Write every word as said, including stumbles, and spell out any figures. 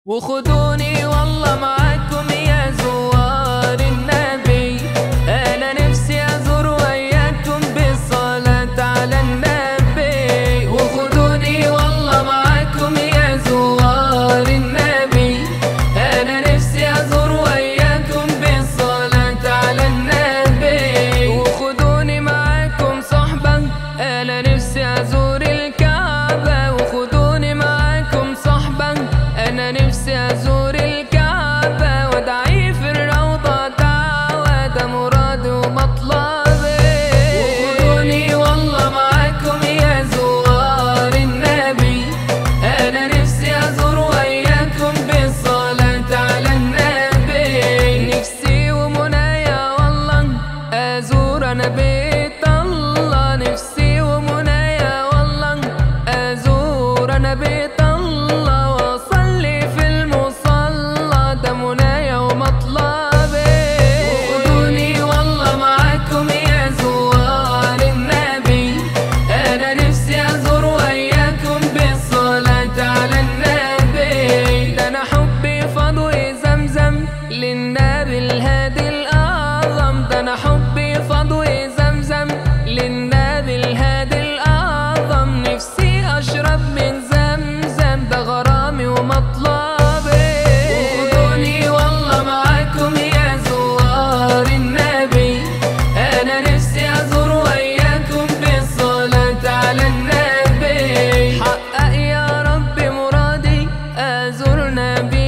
وخدوني والله معاكم يا زوار النبي، أنا نفسي أزور وياكم بالصلاة على النبي. وخدوني والله معاكم يا زوار النبي، أنا نفسي أزور وياكم بالصلاة على النبي. وخدوني معاكم صحبة، أنا نفسي أزور الكعبة. وخدوني معاكم صحبة، أنا نفسي أزور الكعبة وأدعي في الروضة دعوة، ده مرادي ومطلبي. وخدوني والله معاكم يا زوار النبي، أنا نفسي أزور وياكم بالصلاة على النبي. نفسي ومنايا والله أزور أنا بيت الله، نفسي ومنايا والله أزور أنا بيت الله، وأصلي في المصلى، ده منايا ومطلبي. وخدوني والله معاكم يا زوار النبي، أنا نفسي أزور وياكم بالصلاة على النبي. ده أنا حبي فضوي زمزم للنبي الهادي الأعظم، ده أنا حبي فضوي زمزم للنبي الهادي الأعظم. نفسي أشرب من زمزم، ده غرامي ومطلبي. وخدوني والله معاكم يا زوار النبي، أنا نفسي أزور وياكم بالصلاة على النبي. حقق يا رب مرادي أزور نبي